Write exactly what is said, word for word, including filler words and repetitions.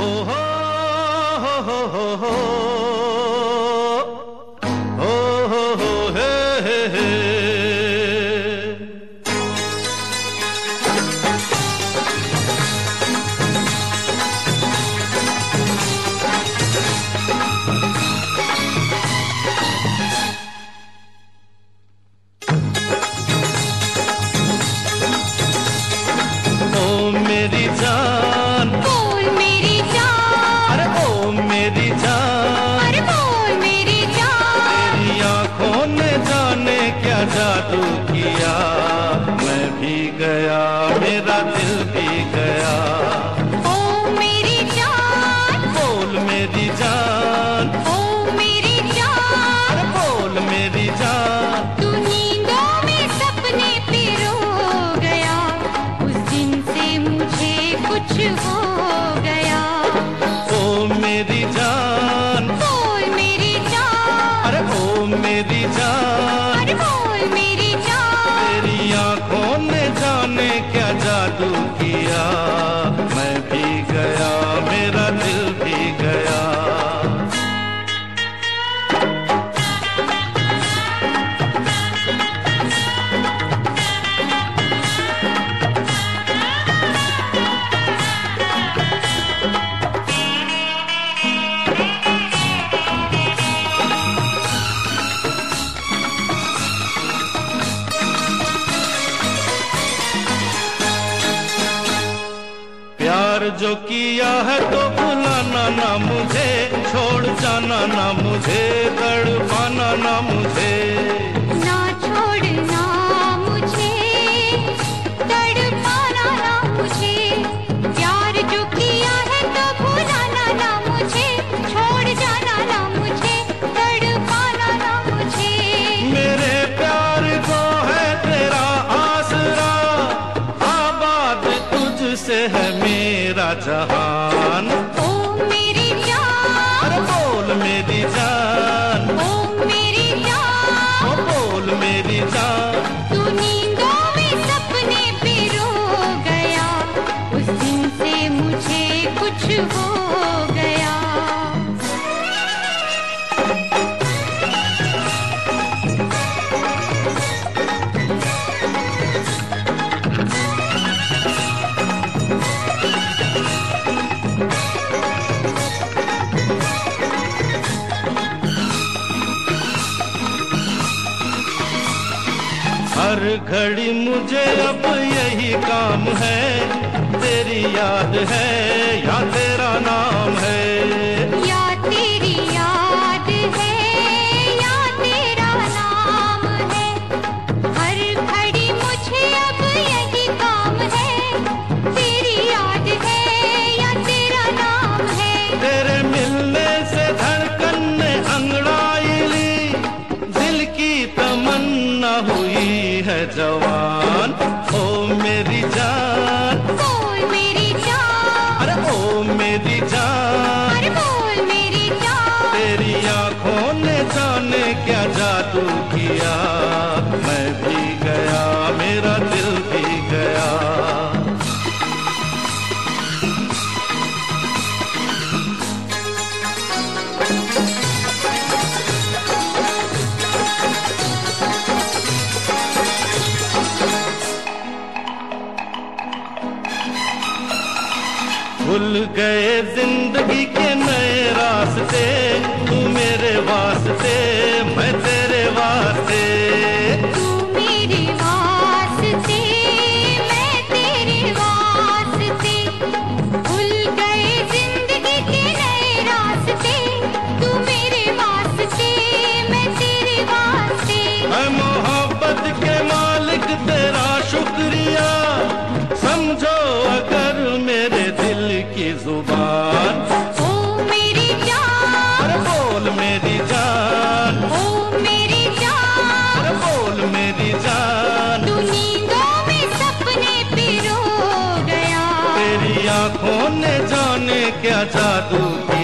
हो हो हो हो हो हो हो हो हे हे हे। ओ मेरी जान, बोल मेरी जान, अरे ओ मेरी जान, अरे बोल मेरी जान। तेरी आंखों ने जाने क्या जादू किया, मैं भी गया मेरा दिल भी गया। ओ मेरी जान, बोल मेरी जान, ओ मेरी जान। अरे बोल मेरी जान, तू नींदों में सपने पिरो गया, उस दिन से मुझे कुछ हो गया। ओ मेरी जान, बोल मेरी जान, अरे ओ मेरी जान, अरे बोल मेरी जान। तेरी आंखों ने जाने क्या जादू किया, मैं भी गया मेरा दिल भी गया। प्यार जो किया है तो भुलाना ना मुझे, छोड़ जाना ना मुझे, तड़पाना ना मुझे। ना छोड़ना मुझे, तड़पाना ना मुझे। प्यार जो किया है तो भुलाना ना मुझे, छोड़ जाना ना मुझे, तड़पाना ना मुझे। मेरे प्यार को है तेरा आसरा, आबाद तुझसे है मेरा जहान। ओ मेरी जान, अरे बोल मेरी जान, ओ मेरी जान। ओ बोल मेरी जान, तू नींदों में सपने पिरो गया, उस दिन से मुझे कुछ हो गया। हर घड़ी मुझे अब यही काम है, तेरी याद है या तेरा नाम है। या तेरी याद है या तेरा नाम है, हर घड़ी मुझे अब यही काम है। तेरी याद है या तेरा नाम है। तेरे मिलने से धड़कन ने अंगड़ाई ली, दिल की तमन्ना हुई है जवान। ओ मेरी जान, बोल मेरी जान, अरे ओ मेरी जान, अरे बोल मेरी जान। तेरी आंखों ने जाने क्या जादू किया, मैं भी गया मेरा दिल भी गया। भूल गए जिंदगी के नए रास्ते, तू मेरे वास्ते मैं तेरे वास्ते। तू मेरे वास्ते मैं तेरे वास्ते, भूल गए जिंदगी के नए रास्ते। तू मेरे वास्ते मैं तेरे वास्ते। मैं मोहब्बत के मालिक तेरा शुक्रिया, समझो अगर मेरे दिल की जुबान। ओ मेरी जान, अरे बोल मेरी जान, ओ मेरी जान। अरे बोल मेरी जान, तू नींदों में सपने पिरो गया, तेरी आंखों ने जाने क्या जादू